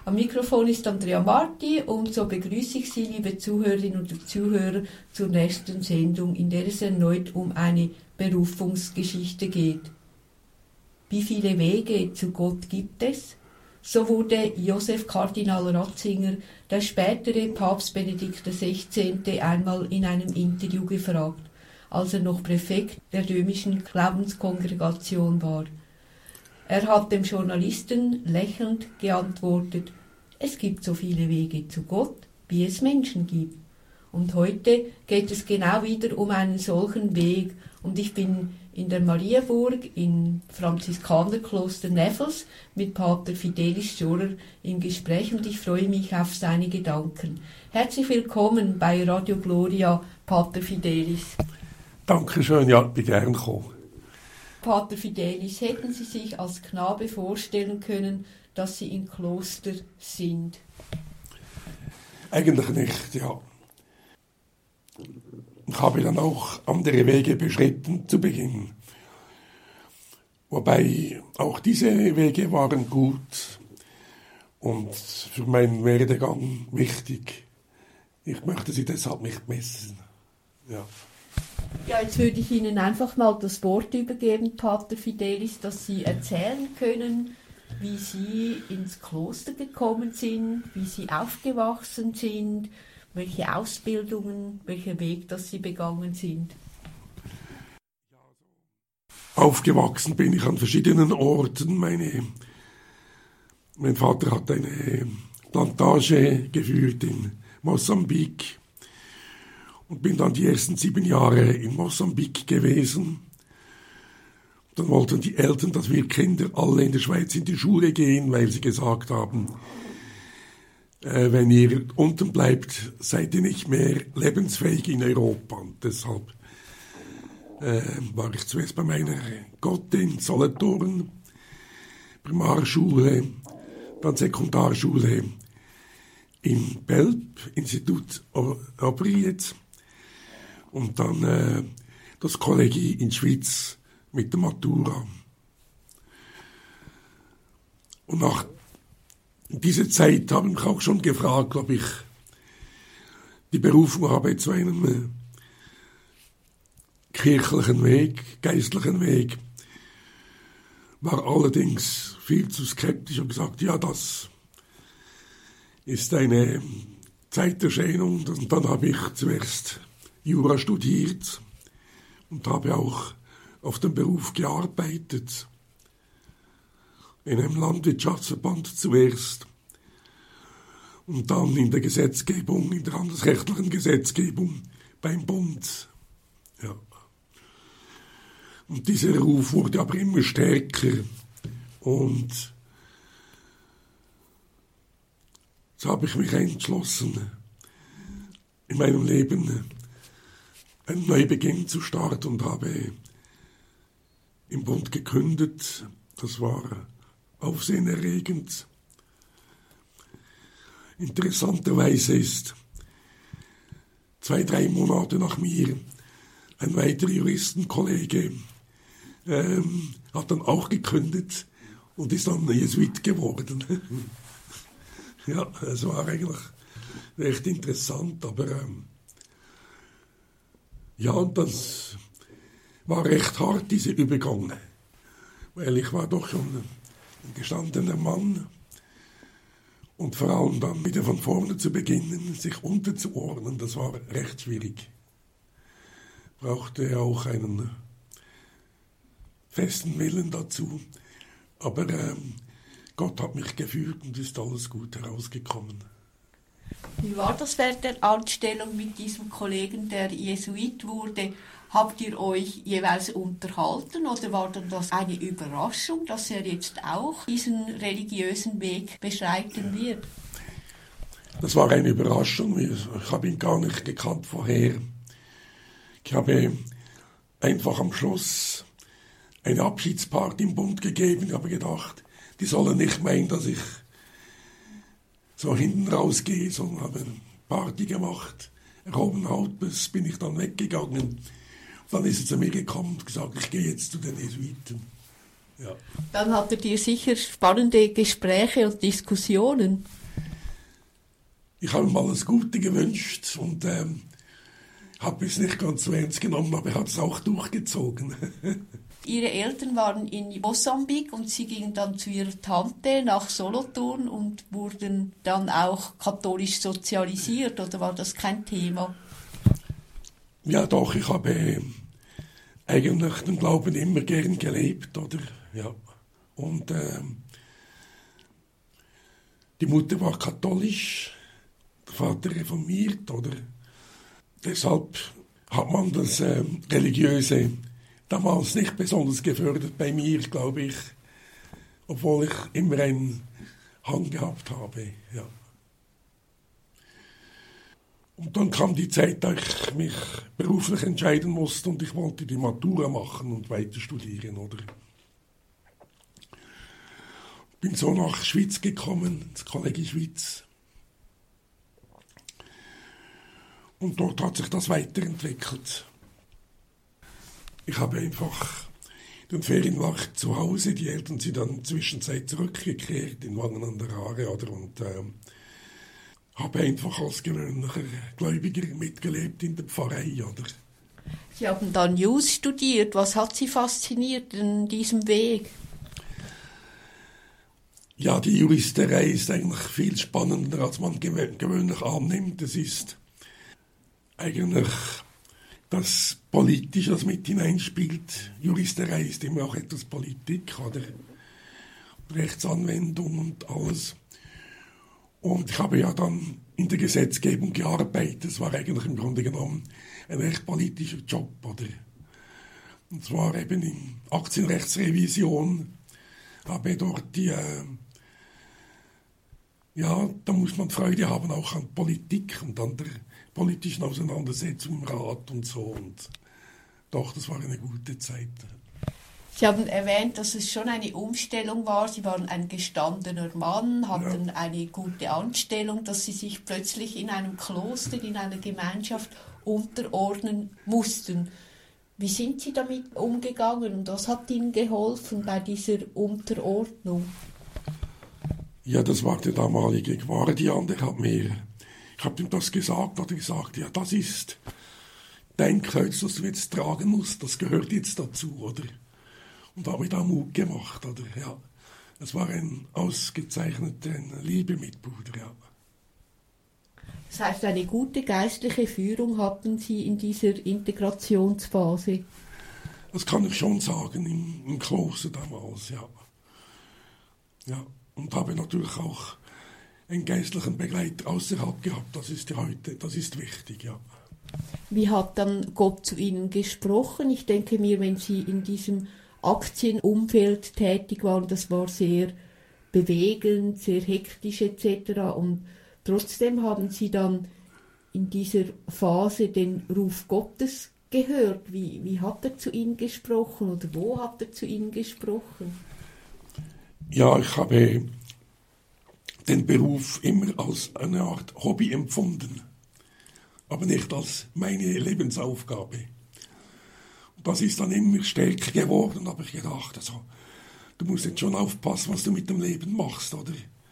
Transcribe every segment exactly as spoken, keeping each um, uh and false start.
Am Mikrofon ist Andrea Marti und so begrüße ich Sie, liebe Zuhörerinnen und Zuhörer, zur nächsten Sendung, in der es erneut um eine Berufungsgeschichte geht. Wie viele Wege zu Gott gibt es? So wurde Josef Kardinal Ratzinger, der spätere Papst Benedikt der Sechzehnte, einmal in einem Interview gefragt, als er noch Präfekt der römischen Glaubenskongregation war. Er hat dem Journalisten lächelnd geantwortet: Es gibt so viele Wege zu Gott, wie es Menschen gibt. Und heute geht es genau wieder um einen solchen Weg. Und ich bin in der Mariaburg im Franziskanerkloster Neffels mit Pater Fidelis Storer im Gespräch und ich freue mich auf seine Gedanken. Herzlich willkommen bei Radio Gloria, Pater Fidelis. Danke schön, ja, ich bin gern gekommen. Pater Fidelis, hätten Sie sich als Knabe vorstellen können, dass Sie im Kloster sind? Eigentlich nicht, ja. Ich habe dann auch andere Wege beschritten zu Beginn. Wobei auch diese Wege waren gut und für meinen Werdegang wichtig. Ich möchte sie deshalb nicht messen. Ja. Ja, jetzt würde ich Ihnen einfach mal das Wort übergeben, Pater Fidelis, dass Sie erzählen können, wie Sie ins Kloster gekommen sind, wie Sie aufgewachsen sind, welche Ausbildungen, welcher Weg, dass Sie begangen sind. Aufgewachsen bin ich an verschiedenen Orten. Meine, mein Vater hat eine Plantage geführt in Mosambik und bin dann die ersten sieben Jahre in Mosambik gewesen. Dann wollten die Eltern, dass wir Kinder alle in der Schweiz in die Schule gehen, weil sie gesagt haben, äh, wenn ihr unten bleibt, seid ihr nicht mehr lebensfähig in Europa. Und deshalb äh, war ich zuerst bei meiner Gottin Solothurn, Primarschule, dann Sekundarschule in Belp, Institut Obriet, und dann äh, das Kollegie in Schwyz mit der Matura. Und nach dieser Zeit habe ich mich auch schon gefragt, ob ich die Berufung habe zu einem äh, kirchlichen Weg, geistlichen Weg. War allerdings viel zu skeptisch und gesagt, ja, das ist eine Zeiterscheinung. Und dann habe ich zuerst Jura studiert und habe auch auf dem Beruf gearbeitet. In einem Landwirtschaftsverband zuerst und dann in der Gesetzgebung, in der landesrechtlichen Gesetzgebung beim Bund. Ja. Und dieser Ruf wurde aber immer stärker und so habe ich mich entschlossen, in meinem Leben einen Neubeginn zu starten und habe im Bund gekündigt. Das war aufsehenerregend. Interessanterweise ist zwei, drei Monate nach mir ein weiterer Juristenkollege ähm, hat dann auch gekündigt und ist dann Jesuit geworden. Ja, es war eigentlich recht interessant, aber ähm, ja, und das war recht hart, dieser Übergang, weil ich war doch schon ein gestandener Mann und vor allem dann wieder von vorne zu beginnen, sich unterzuordnen, das war recht schwierig. Brauchte auch einen festen Willen dazu, aber ähm, Gott hat mich geführt und ist alles gut herausgekommen. Wie war das während der Anstellung mit diesem Kollegen, der Jesuit wurde? Habt ihr euch jeweils unterhalten oder war dann das eine Überraschung, dass er jetzt auch diesen religiösen Weg beschreiten wird? Das war eine Überraschung. Ich habe ihn gar nicht gekannt vorher. Ich habe einfach am Schluss eine Abschiedsparty im Bund gegeben. Ich habe gedacht, die sollen nicht meinen, dass ich so hinten rausgehe, sondern habe eine Party gemacht. Erhoben Hauptes bin ich dann weggegangen. Dann ist er zu mir gekommen und gesagt, ich gehe jetzt zu den Jesuiten. Ja. Dann hattet ihr sicher spannende Gespräche und Diskussionen. Ich habe ihm alles Gute gewünscht und ähm, habe es nicht ganz so ernst genommen, aber er hat es auch durchgezogen. Ihre Eltern waren in Mosambik und Sie gingen dann zu Ihrer Tante nach Solothurn und wurden dann auch katholisch sozialisiert, oder war das kein Thema? Ja doch, ich habe eigentlich den Glauben immer gern gelebt, oder? Ja. Und ähm, die Mutter war katholisch, der Vater reformiert, oder? Deshalb hat man das äh, Religiöse damals nicht besonders gefördert bei mir, glaube ich, obwohl ich immer einen Hang gehabt habe. Ja. Und dann kam die Zeit, da ich mich beruflich entscheiden musste und ich wollte die Matura machen und weiter studieren, oder? Bin so nach Schweiz gekommen, ins Kolleg Schweiz. Und dort hat sich das weiterentwickelt. Ich habe einfach, in den Ferien war ich zu Hause, die Eltern sind dann in der Zwischenzeit zurückgekehrt in Wangen an der Aare, oder? Und ähm, habe einfach als gewöhnlicher Gläubiger mitgelebt in der Pfarrei, oder? Sie haben dann Jus studiert. Was hat Sie fasziniert in diesem Weg? Ja, die Juristerei ist eigentlich viel spannender, als man gewöhnlich annimmt. Es ist eigentlich das Politische, das mit hineinspielt. Juristerei ist immer auch etwas Politik, oder? Rechtsanwendung und alles. Und ich habe ja dann in der Gesetzgebung gearbeitet. Das war eigentlich im Grunde genommen ein recht politischer Job, oder? Und zwar eben in Aktienrechtsrevision habe dort die, äh, ja, da muss man Freude haben auch an Politik und an der politischen Auseinandersetzung im Rat und so. Und doch, das war eine gute Zeit. Sie haben erwähnt, dass es schon eine Umstellung war. Sie waren ein gestandener Mann, hatten ja eine gute Anstellung, dass Sie sich plötzlich in einem Kloster, in einer Gemeinschaft unterordnen mussten. Wie sind Sie damit umgegangen und was hat Ihnen geholfen bei dieser Unterordnung? Ja, das war der damalige Guardian, der hat mir, ich habe ihm das gesagt, hat er gesagt, ja, das ist dein Kreuz, das du jetzt tragen musst, das gehört jetzt dazu, oder? Und habe mir da Mut gemacht, oder? Ja. Es war ein ausgezeichneter Liebemitbruder, ja. Das heißt, eine gute geistliche Führung hatten Sie in dieser Integrationsphase? Das kann ich schon sagen, im, im Kloster damals, ja. Ja, und habe natürlich auch einen geistlichen Begleiter außerhalb gehabt, das ist ja heute, das ist wichtig, ja. Wie hat dann Gott zu Ihnen gesprochen? Ich denke mir, wenn Sie in diesem Aktienumfeld tätig waren, das war sehr bewegend, sehr hektisch et cetera. Und trotzdem haben Sie dann in dieser Phase den Ruf Gottes gehört. Wie, wie hat er zu Ihnen gesprochen oder wo hat er zu Ihnen gesprochen? Ja, ich habe den Beruf immer als eine Art Hobby empfunden, aber nicht als meine Lebensaufgabe. Das ist dann immer stärker geworden, habe ich gedacht. Also, du musst jetzt schon aufpassen, was du mit dem Leben machst, oder?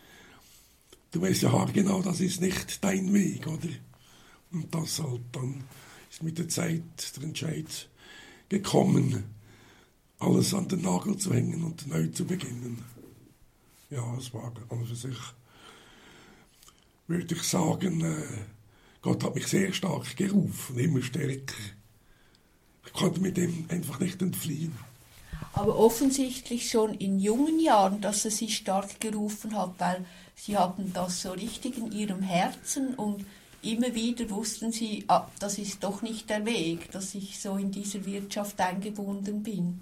Du weißt ja haargenau, das ist nicht dein Weg, oder? Und das halt dann ist mit der Zeit der Entscheid gekommen, alles an den Nagel zu hängen und neu zu beginnen. Ja, es war an für sich, würde ich sagen, äh, Gott hat mich sehr stark gerufen, immer stärker. Ich konnte mit dem einfach nicht entfliehen. Aber offensichtlich schon in jungen Jahren, dass er Sie stark gerufen hat, weil Sie hatten das so richtig in Ihrem Herzen und immer wieder wussten Sie, ah, das ist doch nicht der Weg, dass ich so in dieser Wirtschaft eingebunden bin.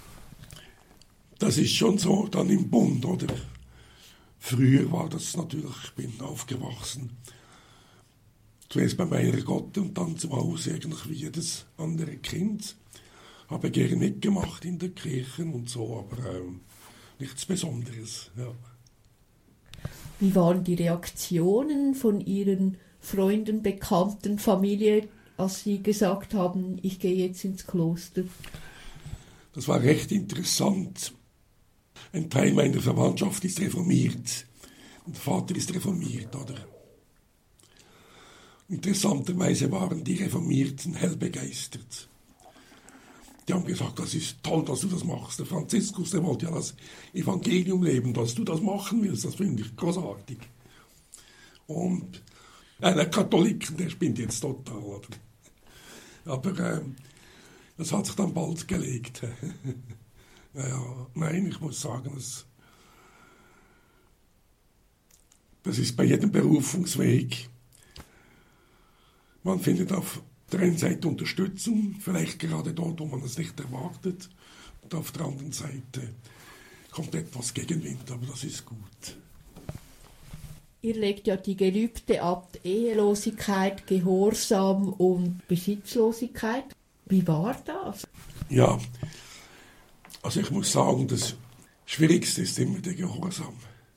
Das ist schon so dann im Bund, oder? Früher war das natürlich, ich bin aufgewachsen. Zuerst bei meiner Gott und dann zu Hause eigentlich wie jedes andere Kind. Habe gerne mitgemacht in der Kirche und so, aber ähm, nichts Besonderes. Ja. Wie waren die Reaktionen von Ihren Freunden, Bekannten, Familie, als Sie gesagt haben, ich gehe jetzt ins Kloster? Das war recht interessant. Ein Teil meiner Verwandtschaft ist reformiert. Und der Vater ist reformiert, oder? Interessanterweise waren die Reformierten hell begeistert. Die haben gesagt, das ist toll, dass du das machst. Der Franziskus, der wollte ja das Evangelium leben, dass du das machen willst, das finde ich großartig. Und äh, der Katholiken, der spinnt jetzt total, oder? Aber äh, das hat sich dann bald gelegt. ja, ja, nein, ich muss sagen, das, das ist bei jedem Berufungsweg. Man findet auf der einen Seite Unterstützung, vielleicht gerade dort, wo man es nicht erwartet. Und auf der anderen Seite kommt etwas Gegenwind, aber das ist gut. Ihr legt ja die Gelübde ab, Ehelosigkeit, Gehorsam und Besitzlosigkeit. Wie war das? Ja, also ich muss sagen, das Schwierigste ist immer der Gehorsam.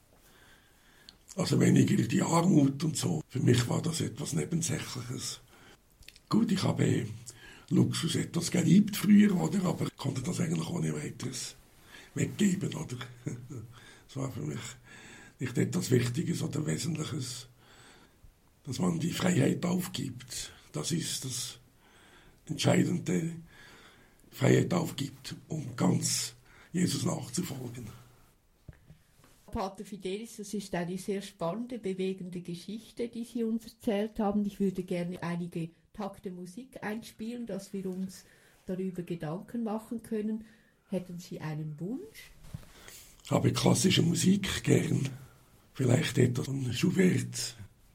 Also weniger die Armut und so. Für mich war das etwas Nebensächliches. Gut, ich habe Luxus etwas geliebt früher, oder? Aber ich konnte das eigentlich ohne weiteres weggeben, oder? Das war für mich nicht etwas Wichtiges oder Wesentliches, dass man die Freiheit aufgibt. Das ist das Entscheidende, Freiheit aufgibt, um ganz Jesus nachzufolgen. Pater Fidelis, das ist eine sehr spannende, bewegende Geschichte, die Sie uns erzählt haben. Ich würde gerne einige Takte Musik einspielen, dass wir uns darüber Gedanken machen können. Hätten Sie einen Wunsch? Ich habe klassische Musik gern. Vielleicht etwas von Schubert.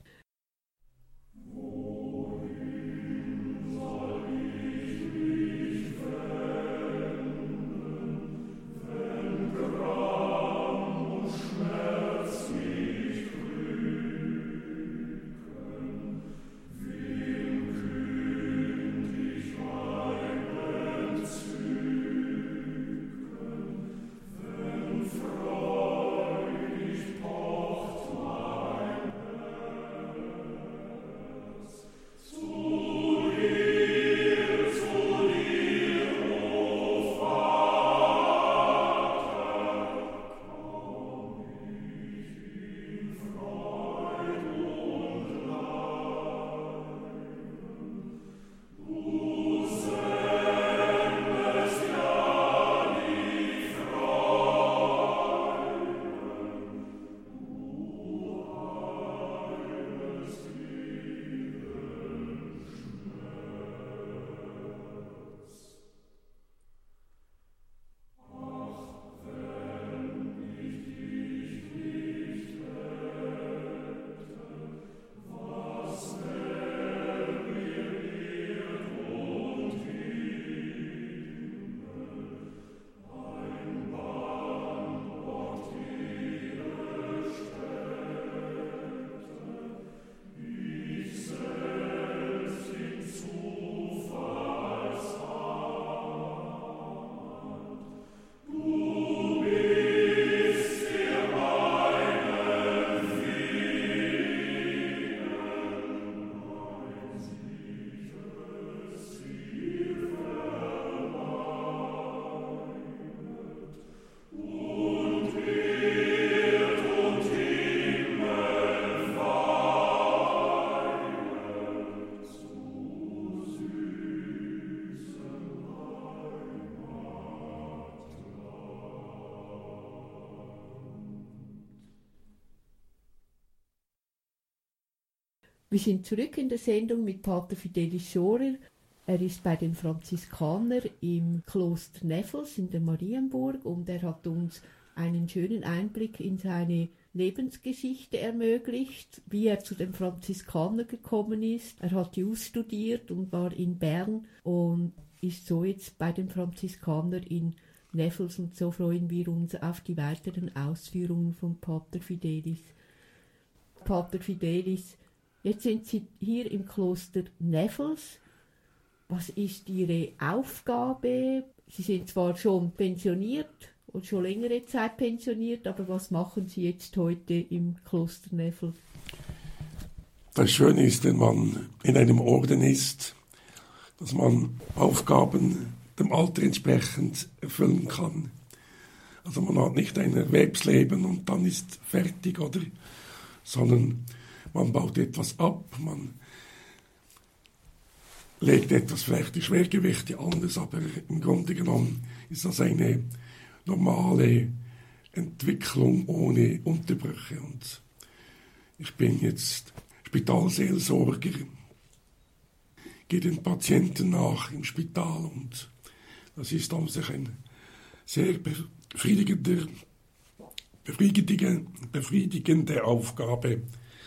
Wir sind zurück in der Sendung mit Pater Fidelis Schorer. Er ist bei den Franziskanern im Kloster Neffels in der Marienburg und er hat uns einen schönen Einblick in seine Lebensgeschichte ermöglicht, wie er zu den Franziskanern gekommen ist. Er hat Jus studiert und war in Bern und ist so jetzt bei den Franziskanern in Neffels und so freuen wir uns auf die weiteren Ausführungen von Pater Fidelis. Pater Fidelis, jetzt sind Sie hier im Kloster Neffels. Was ist Ihre Aufgabe? Sie sind zwar schon pensioniert und schon längere Zeit pensioniert, aber was machen Sie jetzt heute im Kloster Neffels? Das Schöne ist, wenn man in einem Orden ist, dass man Aufgaben dem Alter entsprechend erfüllen kann. Also man hat nicht ein Erwerbsleben und dann ist fertig, oder? Sondern man baut etwas ab, man legt etwas, vielleicht die Schwergewichte anders, aber im Grunde genommen ist das eine normale Entwicklung ohne Unterbrüche. Und ich bin jetzt Spitalseelsorger, gehe den Patienten nach im Spital und das ist an sich ein sehr befriedigender, befriedigende, befriedigende Aufgabe.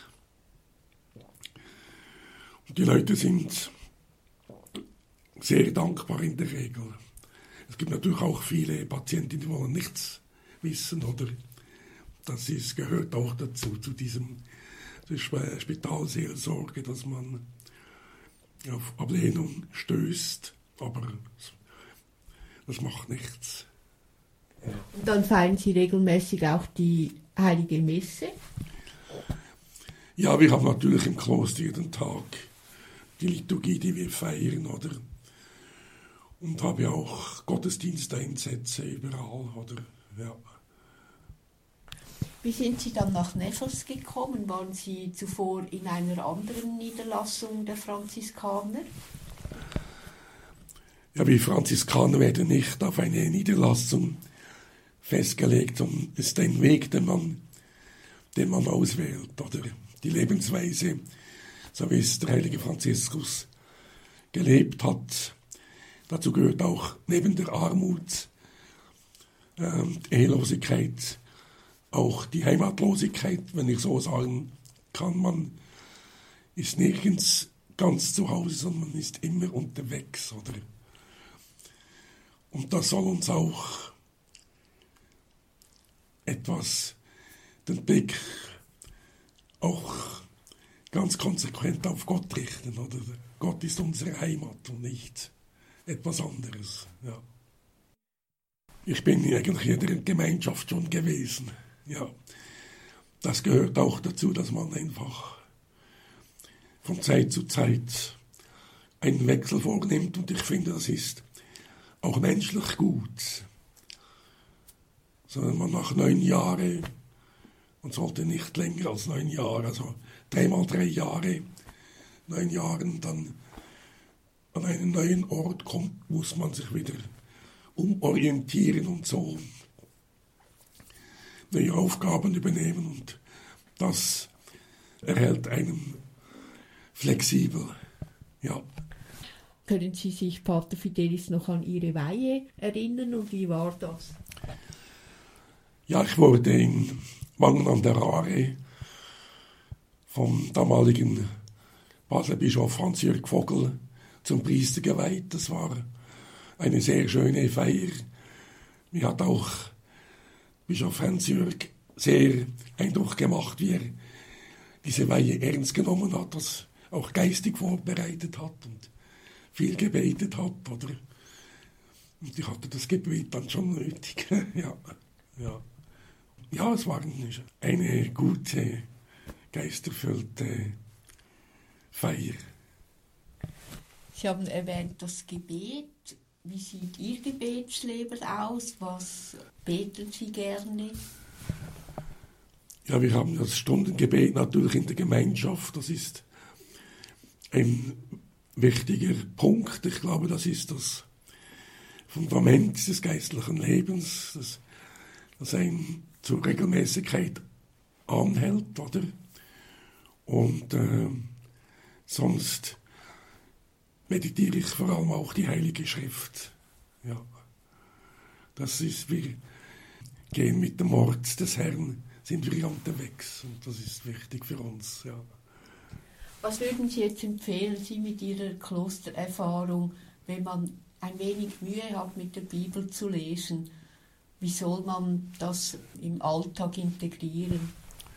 Und die Leute sind sehr dankbar in der Regel. Es gibt natürlich auch viele Patienten, die wollen nichts wissen, oder? Das ist, gehört auch dazu, zu diesem Spitalseelsorge, dass man auf Ablehnung stößt, aber das macht nichts. Und dann feiern Sie regelmäßig auch die Heilige Messe? Ja, wir haben natürlich im Kloster jeden Tag die Liturgie, die wir feiern, oder? Und habe auch Gottesdiensteinsätze überall, oder? Ja. Wie sind Sie dann nach Neffels gekommen? Waren Sie zuvor in einer anderen Niederlassung der Franziskaner? Ja, wir Franziskaner werden nicht auf eine Niederlassung festgelegt, sondern es ist ein Weg, den man, den man auswählt, oder? Die Lebensweise, so wie es der heilige Franziskus gelebt hat. Dazu gehört auch neben der Armut, äh, Ehelosigkeit, auch die Heimatlosigkeit, wenn ich so sagen kann. Man ist nirgends ganz zu Hause, sondern man ist immer unterwegs, oder? Und das soll uns auch etwas, den Blick auch ganz konsequent auf Gott richten, oder? Gott ist unsere Heimat und nicht etwas anderes, ja. Ich bin eigentlich in der Gemeinschaft schon gewesen, ja. Das gehört auch dazu, dass man einfach von Zeit zu Zeit einen Wechsel vornimmt und ich finde, das ist auch menschlich gut. Sondern man nach neun Jahren, man sollte nicht länger als neun Jahre, also dreimal drei Jahre, neun Jahren dann an einen neuen Ort kommt, muss man sich wieder umorientieren und so neue Aufgaben übernehmen und das erhält einen flexibel, ja. Können Sie sich, Pater Fidelis, noch an Ihre Weihe erinnern und wie war das? Ja, ich wurde in Wangen an der Aare vom damaligen Basler Bischof Hans-Jürg Vogel zum Priester geweiht. Das war eine sehr schöne Feier. Mir hat auch Bischof Hans-Jürg sehr Eindruck gemacht, wie er diese Weihe ernst genommen hat, das auch geistig vorbereitet hat und viel gebetet hat, oder? Und ich hatte das Gebet dann schon nötig. ja, ja. ja, es war eine gute, geisterfüllte Feier. Sie haben erwähnt das Gebet. Wie sieht Ihr Gebetsleben aus? Was beten Sie gerne? Ja, wir haben das Stundengebet natürlich in der Gemeinschaft. Das ist ein wichtiger Punkt. Ich glaube, das ist das Fundament des geistlichen Lebens, das, das einen zur Regelmäßigkeit anhält, oder? Und äh, sonst meditiere ich vor allem auch die Heilige Schrift. Ja. Das ist, wir gehen mit dem Wort des Herrn, sind wir unterwegs und das ist wichtig für uns. Ja. Was würden Sie jetzt empfehlen, Sie mit Ihrer Klostererfahrung, wenn man ein wenig Mühe hat, mit der Bibel zu lesen? Wie soll man das im Alltag integrieren?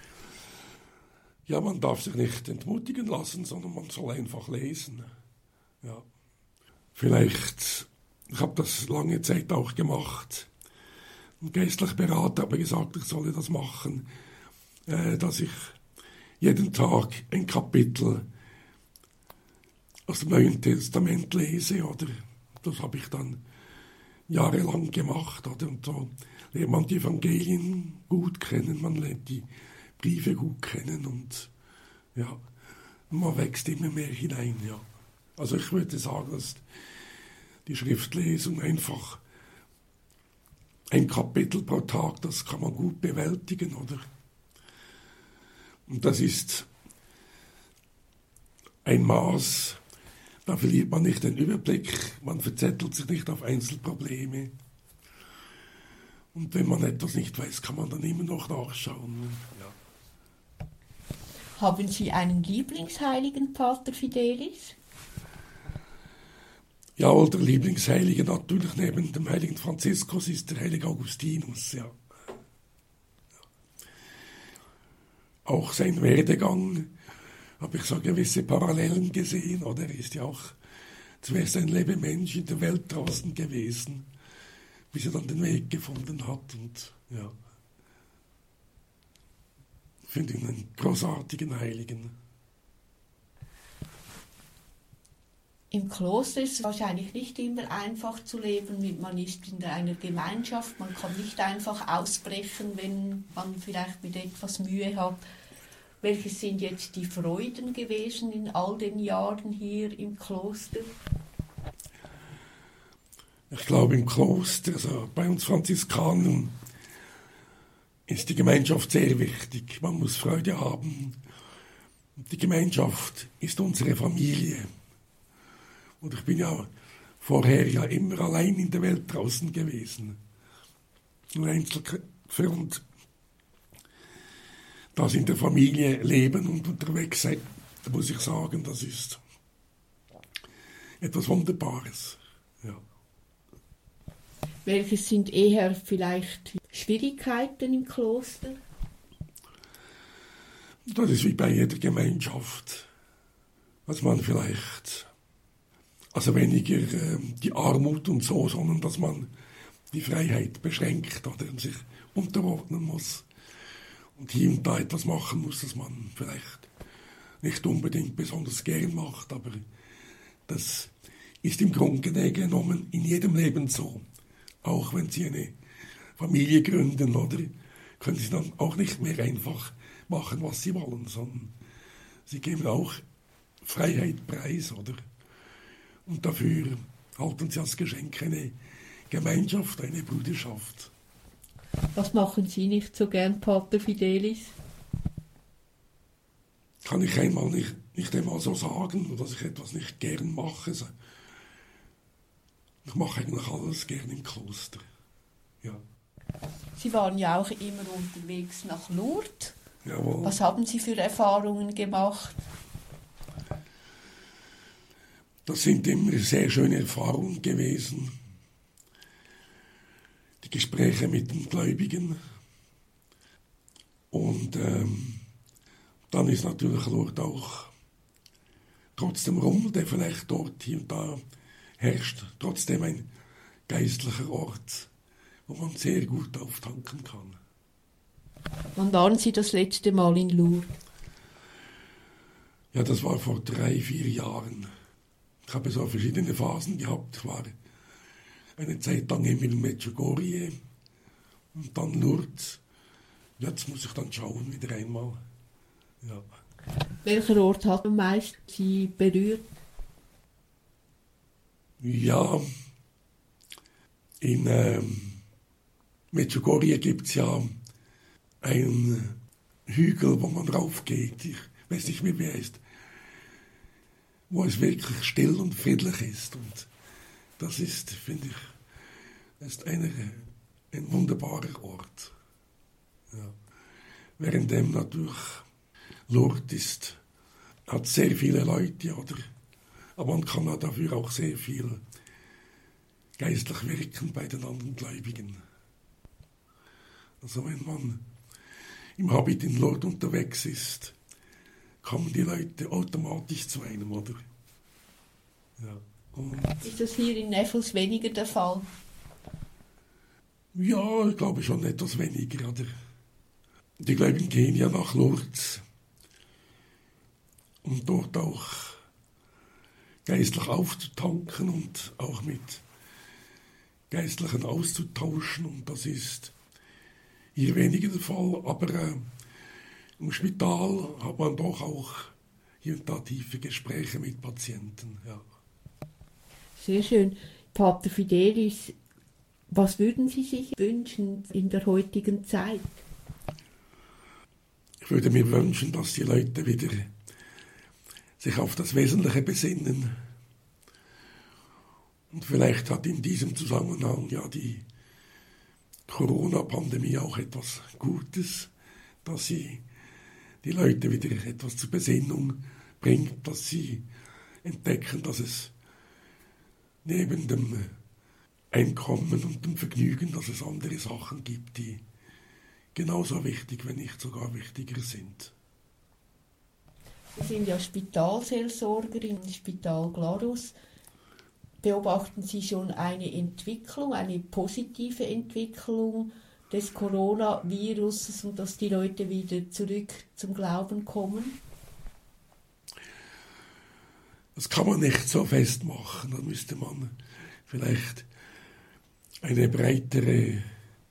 Ja, man darf sich nicht entmutigen lassen, sondern man soll einfach lesen. Ja. Vielleicht, ich habe das lange Zeit auch gemacht. Ein geistlicher Berater hat mir gesagt, ich solle das machen, äh, dass ich jeden Tag ein Kapitel aus dem Neuen Testament lese, oder? Das habe ich dann jahrelang gemacht. Oder? Und so lernt man die Evangelien gut kennen, man lernt die Briefe gut kennen und ja, man wächst immer mehr hinein. Ja. Also ich würde sagen, dass die Schriftlesung einfach ein Kapitel pro Tag, das kann man gut bewältigen, oder? Und das ist ein Maß, da verliert man nicht den Überblick, man verzettelt sich nicht auf Einzelprobleme. Und wenn man etwas nicht weiß, kann man dann immer noch nachschauen. Ja. Haben Sie einen Lieblingsheiligen, Pater Fidelis? Ja, der Lieblingsheilige natürlich neben dem heiligen Franziskus ist der heilige Augustinus. Ja. Auch sein Werdegang habe ich so gewisse Parallelen gesehen. Oder er ist ja auch zuerst ein Lebemensch in der Welt draußen gewesen, bis er dann den Weg gefunden hat. Und ja, ich finde ihn einen großartigen Heiligen. Im Kloster ist es wahrscheinlich nicht immer einfach zu leben. Man ist in einer Gemeinschaft, man kann nicht einfach ausbrechen, wenn man vielleicht mit etwas Mühe hat. Welche sind jetzt die Freuden gewesen in all den Jahren hier im Kloster? Ich glaube, im Kloster, also bei uns Franziskanern, ist die Gemeinschaft sehr wichtig. Man muss Freude haben. Die Gemeinschaft ist unsere Familie. Und ich bin ja vorher ja immer allein in der Welt draußen gewesen. Ein Einzelkämpfer und das in der Familie leben und unterwegs sein, da muss ich sagen, das ist etwas Wunderbares. Ja. Welche sind eher vielleicht Schwierigkeiten im Kloster? Das ist wie bei jeder Gemeinschaft, dass man vielleicht, also weniger äh, die Armut und so, sondern dass man die Freiheit beschränkt oder sich unterordnen muss und hier und da etwas machen muss, das man vielleicht nicht unbedingt besonders gern macht, aber das ist im Grunde genommen in jedem Leben so. Auch wenn Sie eine Familie gründen, oder, können Sie dann auch nicht mehr einfach machen, was Sie wollen, sondern Sie geben auch Freiheit preis, oder? Und dafür halten Sie als Geschenk eine Gemeinschaft, eine Bruderschaft. Was machen Sie nicht so gern, Pater Fidelis? Kann ich einmal nicht, nicht einmal so sagen, dass ich etwas nicht gern mache. Ich mache eigentlich alles gern im Kloster. Ja. Sie waren ja auch immer unterwegs nach Lourdes. Jawohl. Was haben Sie für Erfahrungen gemacht? Das sind immer sehr schöne Erfahrungen gewesen. Die Gespräche mit den Gläubigen. Und ähm, dann ist natürlich Lourdes auch trotz dem Rummel, der vielleicht dort hier und da herrscht, trotzdem ein geistlicher Ort, wo man sehr gut auftanken kann. Wann waren Sie das letzte Mal in Lourdes? Ja, das war vor drei, vier Jahren. Ich habe so verschiedene Phasen gehabt. Ich war eine Zeit lang immer in Medjugorje und dann Lourdes. Jetzt muss ich dann schauen, wieder einmal. Ja. Welcher Ort hat am meisten Sie berührt? Ja, in ähm, Medjugorje gibt es ja einen Hügel, wo man raufgeht. Ich weiß nicht mehr, wie er ist. Wo es wirklich still und friedlich ist. Und das ist, finde ich, ist eine, ein wunderbarer Ort. Ja. Währenddem natürlich Lourdes ist, hat sehr viele Leute, oder? Aber man kann dafür auch sehr viel geistlich wirken bei den anderen Gläubigen. Also wenn man im Habit in Lourdes unterwegs ist, kommen die Leute automatisch zu einem, oder? Ja. Und ist das hier in Neffels weniger der Fall? Ja, ich glaube schon etwas weniger, oder? Die Gläubigen gehen ja nach Lourdes, um dort auch geistlich aufzutanken und auch mit Geistlichen auszutauschen. Und das ist hier weniger der Fall. Aber äh, im Spital hat man doch auch hier und da tiefe Gespräche mit Patienten. Ja. Sehr schön. Pater Fidelis, was würden Sie sich wünschen in der heutigen Zeit? Ich würde mir wünschen, dass die Leute wieder sich auf das Wesentliche besinnen. Und vielleicht hat in diesem Zusammenhang ja die Corona-Pandemie auch etwas Gutes, dass sie die Leute wieder etwas zur Besinnung bringt, dass sie entdecken, dass es neben dem Einkommen und dem Vergnügen, dass es andere Sachen gibt, die genauso wichtig, wenn nicht sogar wichtiger sind. Sie sind ja Spitalseelsorger im Spital Glarus. Beobachten Sie schon eine Entwicklung, eine positive Entwicklung des Coronavirus und dass die Leute wieder zurück zum Glauben kommen? Das kann man nicht so festmachen. Da müsste man vielleicht eine breitere,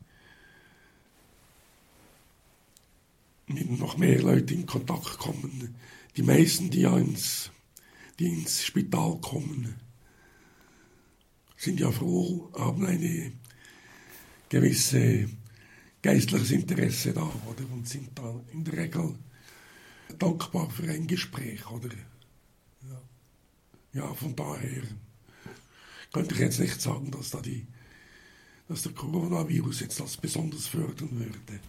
mit noch mehr Leuten in Kontakt kommen. Die meisten, die, ins, die ins Spital kommen, sind ja froh, haben eine gewisse geistliches Interesse da, oder? Und sind da in der Regel dankbar für ein Gespräch, oder? Ja, ja, von daher könnte ich jetzt nicht sagen, dass, da die, dass der Coronavirus jetzt das besonders fördern würde.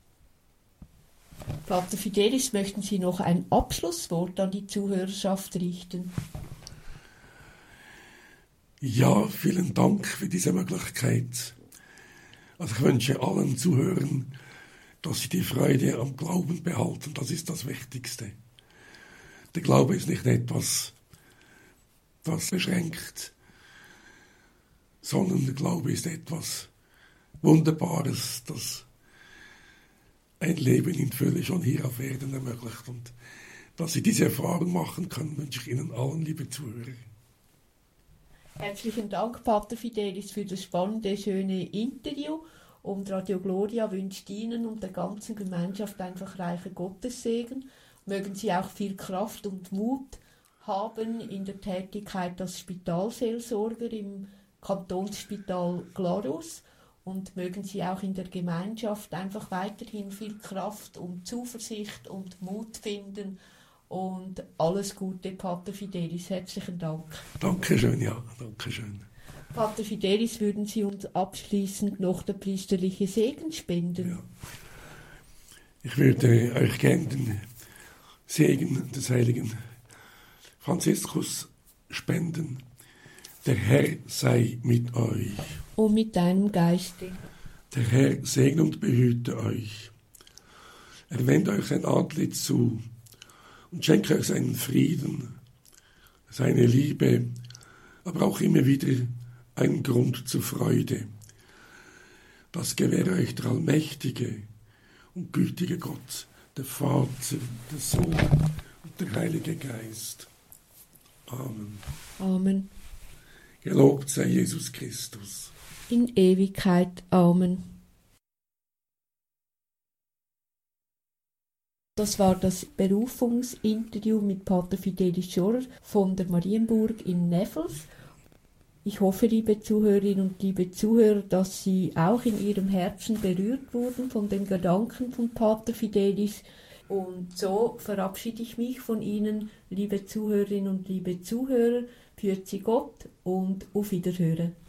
Pater Fidelis, möchten Sie noch ein Abschlusswort an die Zuhörerschaft richten? Ja, vielen Dank für diese Möglichkeit. Also ich wünsche allen Zuhörern, dass sie die Freude am Glauben behalten. Das ist das Wichtigste. Der Glaube ist nicht etwas, das beschränkt, sondern der Glaube ist etwas Wunderbares, das ein Leben in Fülle schon hier auf Erden ermöglicht. Und dass Sie diese Erfahrung machen können, wünsche ich Ihnen allen, liebe Zuhörer. Herzlichen Dank, Pater Fidelis, für das spannende, schöne Interview. Und Radio Gloria wünscht Ihnen und der ganzen Gemeinschaft einfach reichen Gottessegen. Mögen Sie auch viel Kraft und Mut haben in der Tätigkeit als Spitalseelsorger im Kantonsspital Glarus. Und mögen Sie auch in der Gemeinschaft einfach weiterhin viel Kraft und Zuversicht und Mut finden. Und alles Gute, Pater Fidelis. Herzlichen Dank. Dankeschön, ja, Dankeschön. Pater Fidelis, würden Sie uns abschließend noch der priesterliche Segen spenden? Ja. Ich würde euch gerne den Segen des heiligen Franziskus spenden. Der Herr sei mit euch. Und mit deinem Geiste. Der Herr segne und behüte euch. Er wende euch sein Antlitz zu und schenke euch seinen Frieden, seine Liebe, aber auch immer wieder einen Grund zur Freude. Das gewähre euch der allmächtige und gütige Gott, der Vater, der Sohn und der Heilige Geist. Amen. Amen. Gelobt sei Jesus Christus. In Ewigkeit. Amen. Das war das Berufungsinterview mit Pater Fidelis Schorer von der Marienburg in Neffels. Ich hoffe, liebe Zuhörerinnen und liebe Zuhörer, dass Sie auch in Ihrem Herzen berührt wurden von den Gedanken von Pater Fidelis. Und so verabschiede ich mich von Ihnen, liebe Zuhörerinnen und liebe Zuhörer. Pürzi Gott und auf Wiederhören.